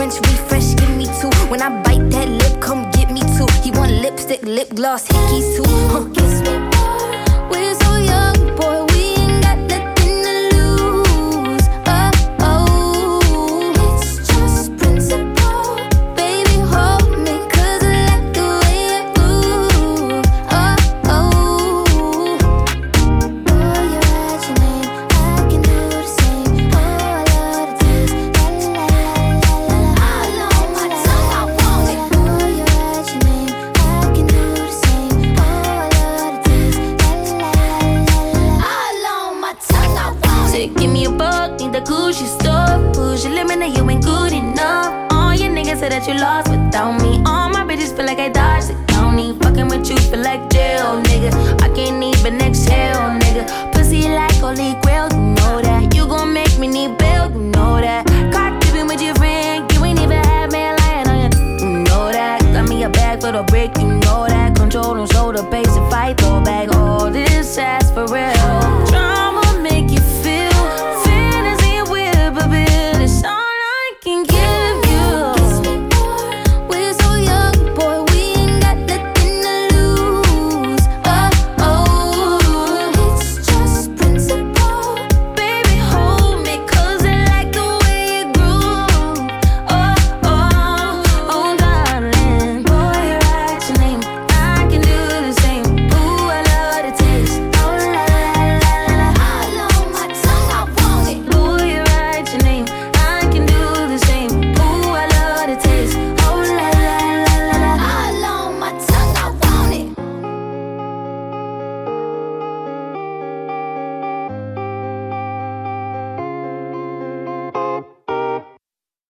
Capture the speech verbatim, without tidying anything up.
French refresh, give me two. When I bite that lip, come get me two. He want lipstick, lip gloss, hickeys too. Huh. Kiss me more. We're so young, boy. We ain't got nothing to lose. Oh, oh. It's just principle. Baby, hold me, 'cause I like the way you move. Oh, oh. Oh, you write your name, I can do the same. Oh, I love the taste. La la la la la la. All on my tongue, I want it. Oh, you write your name, I can do the same. Oh, I love the taste. La la la la la. All on my tongue, I want it. Say, give me a buck, need the Gucci stuff. Push your limit, now you ain't good enough. All your niggas say that you lost without me. All my bitches feel like I dodged the county. Fucking with you feel like jail, nigga. I can't even exhale, nigga. Pussy like holy grail, you know that. You gon' make me need bail, you know that. Caught dipping with your friend, you ain't even had me lying on you. You know that. Got me a bag for the break, you